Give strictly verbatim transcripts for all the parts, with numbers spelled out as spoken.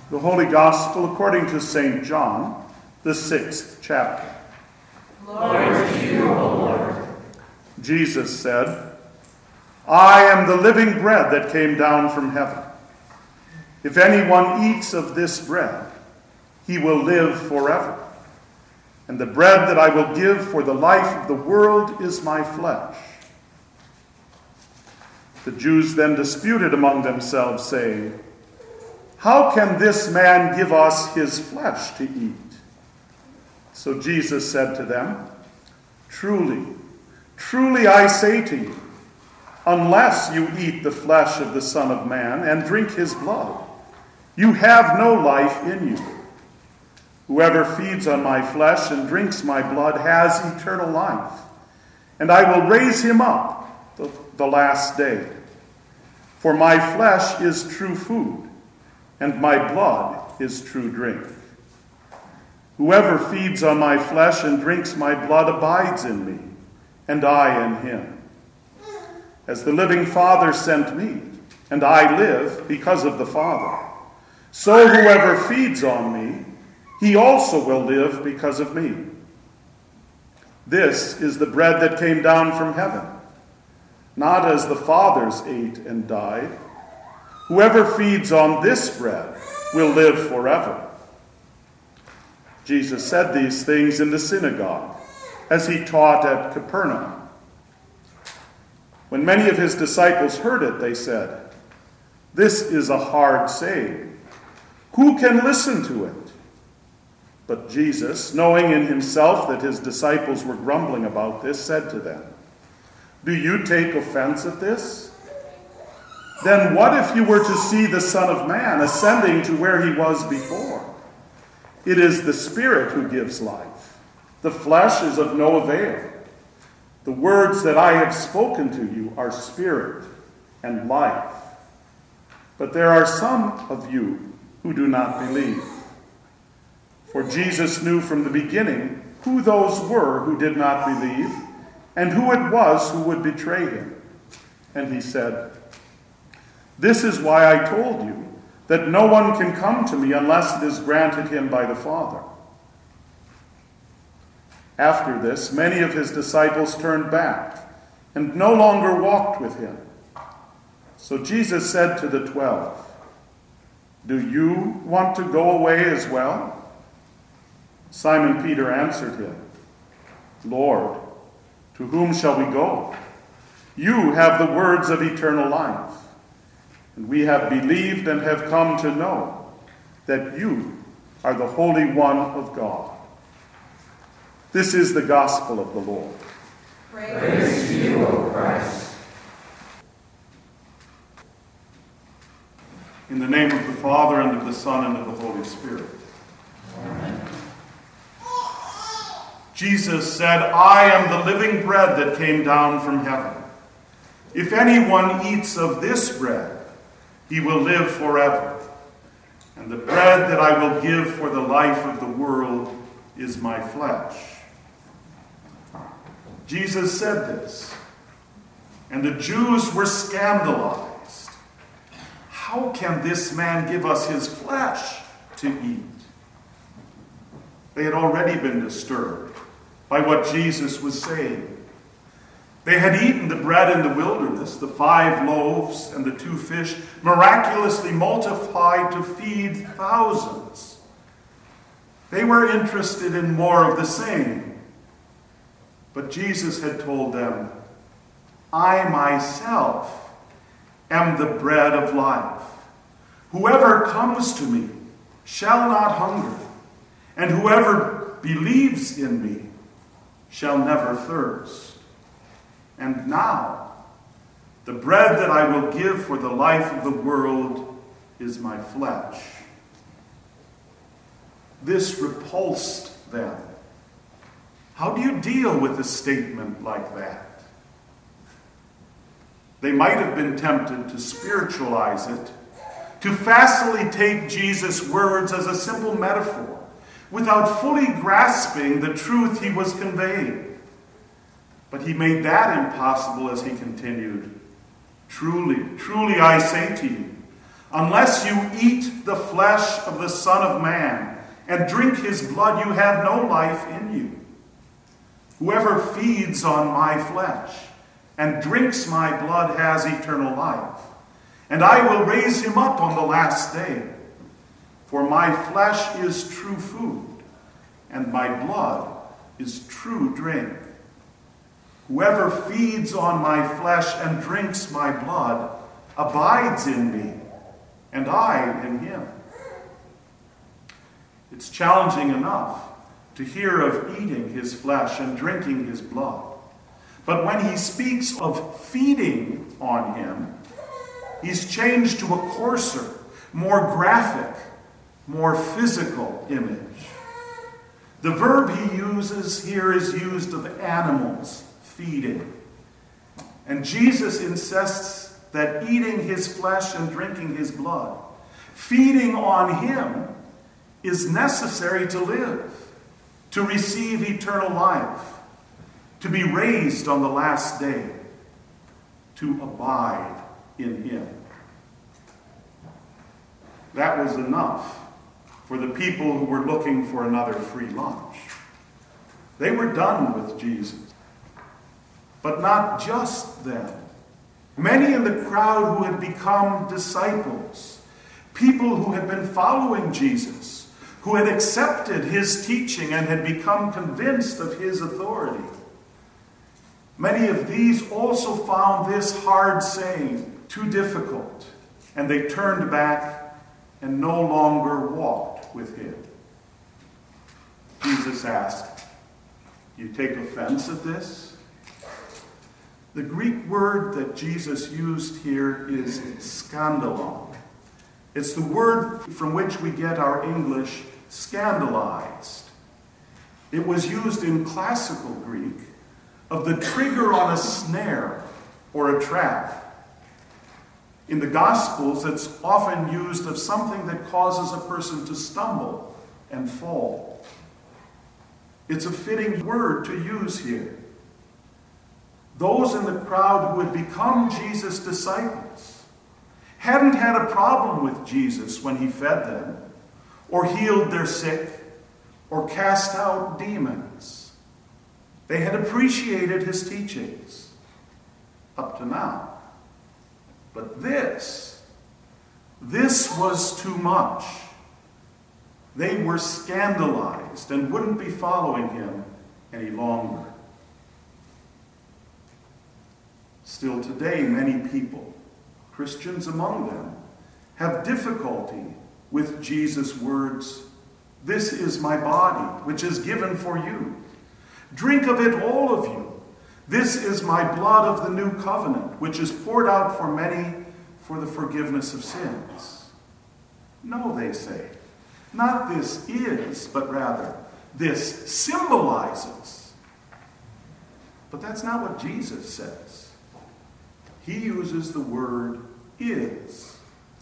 The Holy Gospel according to Saint John, the sixth chapter. Glory to you, O Lord. Jesus said, I am the living bread that came down from heaven. If anyone eats of this bread, he will live forever. And the bread that I will give for the life of the world is my flesh. The Jews then disputed among themselves, saying, How can this man give us his flesh to eat? So Jesus said to them, Truly, truly I say to you, unless you eat the flesh of the Son of Man and drink his blood, you have no life in you. Whoever feeds on my flesh and drinks my blood has eternal life, and I will raise him up the, the last day. For my flesh is true food, and my blood is true drink. Whoever feeds on my flesh and drinks my blood abides in me, and I in him. As the living Father sent me, and I live because of the Father, so whoever feeds on me, he also will live because of me. This is the bread that came down from heaven, not as the fathers ate and died. Whoever feeds on this bread will live forever. Jesus said these things in the synagogue as he taught at Capernaum. When many of his disciples heard it, they said, This is a hard saying. Who can listen to it? But Jesus, knowing in himself that his disciples were grumbling about this, said to them, Do you take offense at this? Then what if you were to see the Son of Man ascending to where he was before? It is the Spirit who gives life. The flesh is of no avail. The words that I have spoken to you are spirit and life. But there are some of you who do not believe. For Jesus knew from the beginning who those were who did not believe, and who it was who would betray him. And he said, This is why I told you that no one can come to me unless it is granted him by the Father. After this, many of his disciples turned back and no longer walked with him. So Jesus said to the twelve, Do you want to go away as well? Simon Peter answered him, Lord, to whom shall we go? You have the words of eternal life, and we have believed and have come to know that you are the Holy One of God. This is the gospel of the Lord. Praise to you, O Christ. In the name of the Father, and of the Son, and of the Holy Spirit. Amen. Jesus said, I am the living bread that came down from heaven. If anyone eats of this bread, he will live forever. And the bread that I will give for the life of the world is my flesh. Jesus said this, and the Jews were scandalized. How can this man give us his flesh to eat? They had already been disturbed by what Jesus was saying. They had eaten the bread in the wilderness, the five loaves and the two fish, miraculously multiplied to feed thousands. They were interested in more of the same. But Jesus had told them, I myself am the bread of life. Whoever comes to me shall not hunger, and whoever believes in me shall never thirst. And now, the bread that I will give for the life of the world is my flesh. This repulsed them. How do you deal with a statement like that? They might have been tempted to spiritualize it, to facilitate Jesus' words as a simple metaphor, without fully grasping the truth he was conveying. But he made that impossible as he continued. Truly, truly I say to you, Unless you eat the flesh of the Son of Man and drink his blood, you have no life in you. Whoever feeds on my flesh and drinks my blood has eternal life, and I will raise him up on the last day. For my flesh is true food, and my blood is true drink. Whoever feeds on my flesh and drinks my blood abides in me, and I in him. It's challenging enough to hear of eating his flesh and drinking his blood. But when he speaks of feeding on him, he's changed to a coarser, more graphic, more physical image. The verb he uses here is used of animals feeding. And Jesus insists that eating his flesh and drinking his blood, feeding on him, is necessary to live, to receive eternal life, to be raised on the last day, to abide in him. That was enough for the people who were looking for another free lunch. They were done with Jesus. But not just them. Many in the crowd who had become disciples, people who had been following Jesus, who had accepted his teaching and had become convinced of his authority, many of these also found this hard saying too difficult, and they turned back and no longer walked with him. Jesus asked, "You take offense at this?" The Greek word that Jesus used here is skandalon. It's the word from which we get our English scandalized. It was used in classical Greek of the trigger on a snare or a trap. In the Gospels, it's often used of something that causes a person to stumble and fall. It's a fitting word to use here. Those in the crowd who had become Jesus' disciples hadn't had a problem with Jesus when he fed them, or healed their sick, or cast out demons. They had appreciated his teachings up to now. But this, this was too much. They were scandalized and wouldn't be following him any longer. Still today, many people, Christians among them, have difficulty with Jesus' words, "This is my body, which is given for you. Drink of it, all of you. This is my blood of the new covenant, which is poured out for many for the forgiveness of sins." No, they say, not this is, but rather this symbolizes. But that's not what Jesus says. He uses the word is.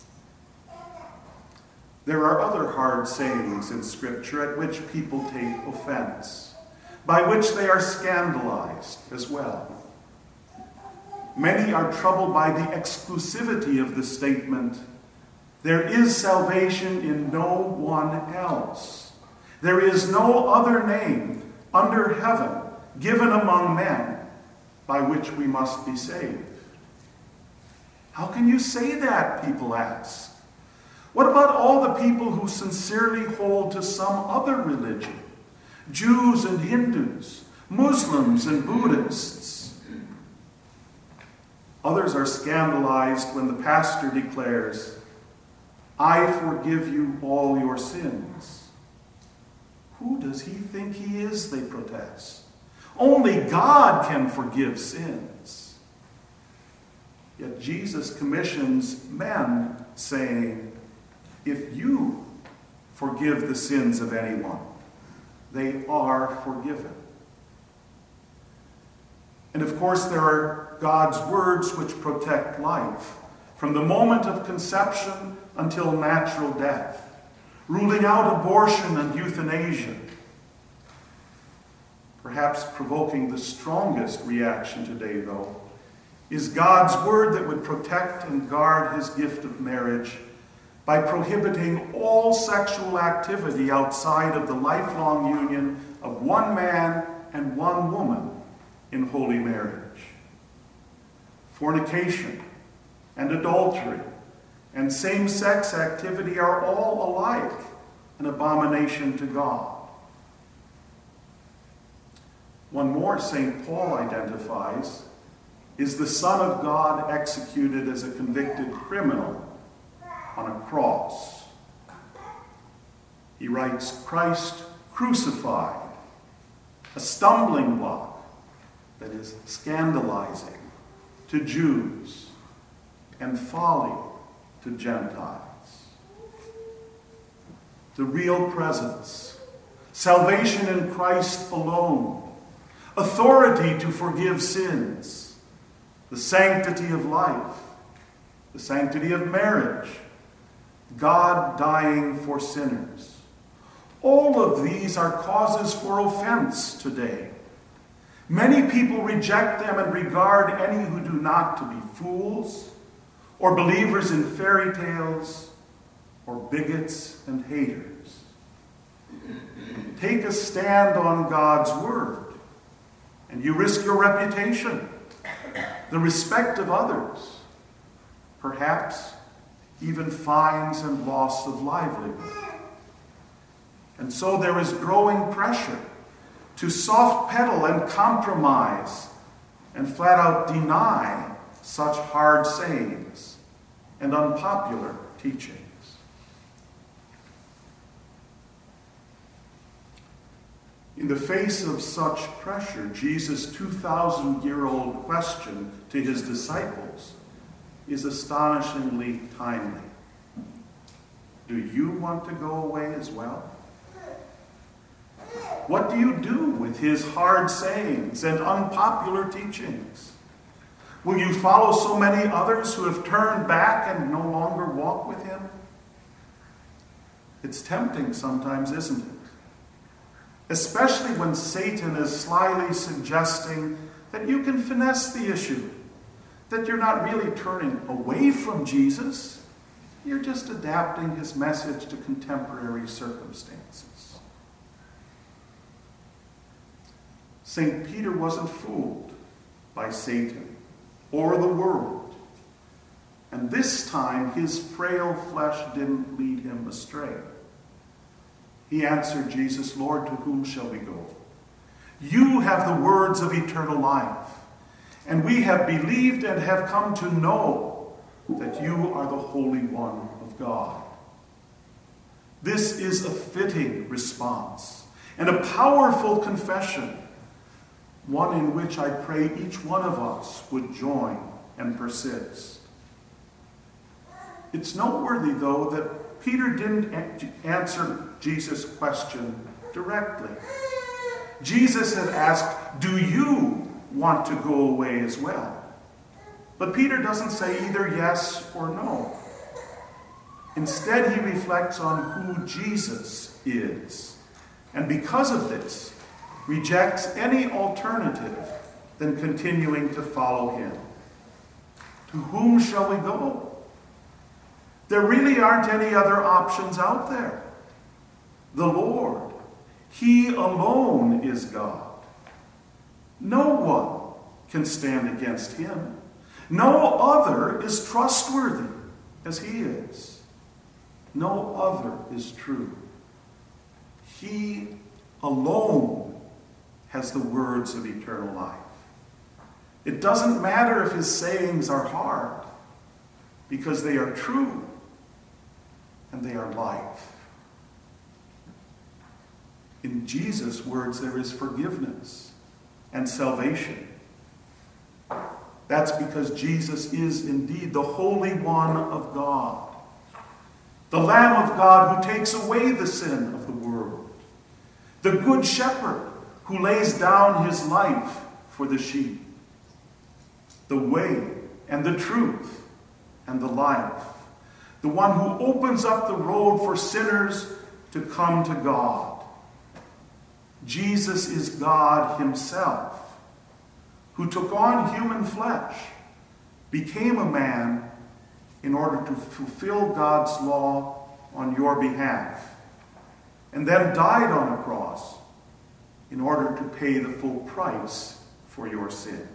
There are other hard sayings in Scripture at which people take offense, by which they are scandalized as well. Many are troubled by the exclusivity of the statement, "There is salvation in no one else. There is no other name under heaven given among men by which we must be saved." How can you say that, people ask? What about all the people who sincerely hold to some other religion? Jews and Hindus, Muslims and Buddhists. Others are scandalized when the pastor declares, "I forgive you all your sins." Who does he think he is, they protest. Only God can forgive sins. Yet Jesus commissions men, saying, "If you forgive the sins of anyone, they are forgiven." And of course, there are God's words which protect life from the moment of conception until natural death, ruling out abortion and euthanasia. Perhaps provoking the strongest reaction today, though, is God's word that would protect and guard his gift of marriage by prohibiting all sexual activity outside of the lifelong union of one man and one woman in holy marriage. Fornication and adultery and same-sex activity are all alike an abomination to God. One more Saint Paul identifies is the Son of God executed as a convicted criminal on a cross. He writes, Christ crucified, a stumbling block, that is scandalizing, to Jews, and folly to Gentiles. The real presence, salvation in Christ alone, authority to forgive sins, the sanctity of life, the sanctity of marriage, God dying for sinners. All of these are causes for offense today. Many people reject them and regard any who do not to be fools, or believers in fairy tales, or bigots and haters. Take a stand on God's word, and you risk your reputation, the respect of others, perhaps even fines and loss of livelihood. And so there is growing pressure to soft pedal and compromise and flat out deny such hard sayings and unpopular teachings. In the face of such pressure, Jesus' two thousand year old question to his disciples is astonishingly timely. Do you want to go away as well? What do you do with his hard sayings and unpopular teachings? Will you follow so many others who have turned back and no longer walk with him? It's tempting sometimes, isn't it? Especially when Satan is slyly suggesting that you can finesse the issue, that you're not really turning away from Jesus, you're just adapting his message to contemporary circumstances. Saint Peter wasn't fooled by Satan or the world, and this time his frail flesh didn't lead him astray. He answered Jesus, Lord, to whom shall we go? You have the words of eternal life, and we have believed and have come to know that you are the Holy One of God. This is a fitting response and a powerful confession, one in which I pray each one of us would join and persist. It's noteworthy, though, that Peter didn't answer Jesus' question directly. Jesus had asked, do you want to go away as well? But Peter doesn't say either yes or no. Instead, he reflects on who Jesus is, and because of this, rejects any alternative than continuing to follow him. To whom shall we go? There really aren't any other options out there. The Lord, he alone is God. No one can stand against him. No other is trustworthy as he is. No other is true. He alone has the words of eternal life. It doesn't matter if his sayings are hard, because they are true and they are life. In Jesus' words, there is forgiveness and salvation. That's because Jesus is indeed the Holy One of God, the Lamb of God who takes away the sin of the world, the Good Shepherd who lays down his life for the sheep, the way and the truth and the life, the one who opens up the road for sinners to come to God. Jesus is God himself, who took on human flesh, became a man, in order to fulfill God's law on your behalf, and then died on a cross in order to pay the full price for your sin.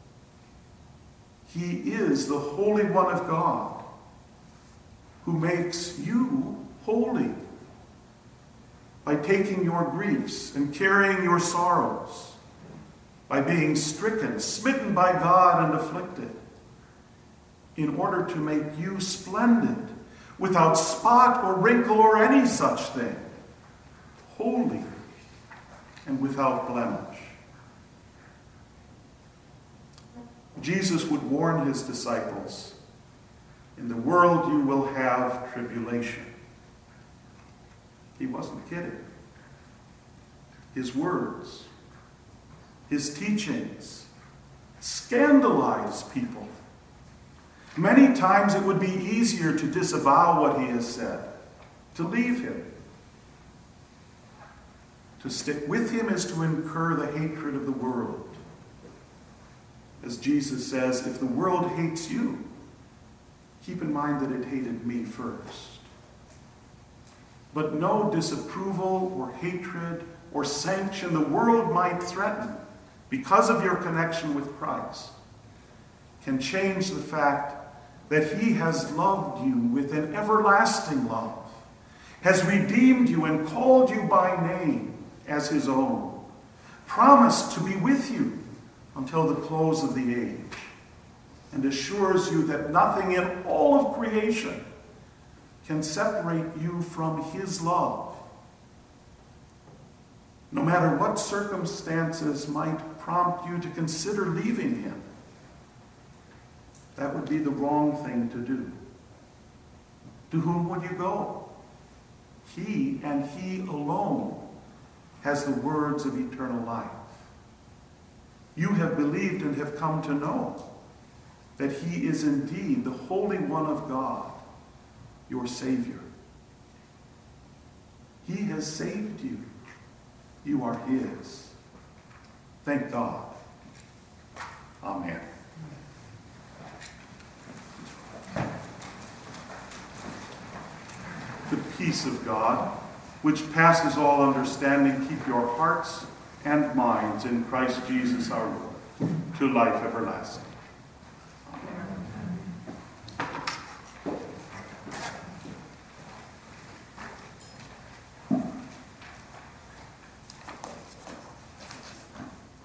He is the Holy One of God who makes you holy by taking your griefs and carrying your sorrows, by being stricken, smitten by God, and afflicted, in order to make you splendid, without spot or wrinkle or any such thing, holy and without blemish. Jesus would warn his disciples, "In the world you will have tribulation." He wasn't kidding. His words, his teachings scandalize people. Many times it would be easier to disavow what he has said, to leave him. To stick with him is to incur the hatred of the world. As Jesus says, if the world hates you, keep in mind that it hated me first. But no disapproval or hatred or sanction the world might threaten because of your connection with Christ can change the fact that he has loved you with an everlasting love, has redeemed you and called you by name as his own, promised to be with you until the close of the age, and assures you that nothing in all of creation can separate you from his love. No matter what circumstances might prompt you to consider leaving him, that would be the wrong thing to do. To whom would you go? He and he alone has the words of eternal life. You have believed and have come to know that he is indeed the Holy One of God, your Savior. He has saved you. You are his. Thank God. Amen. The peace of God, which passes all understanding, keep your hearts and minds in Christ Jesus our Lord, to life everlasting.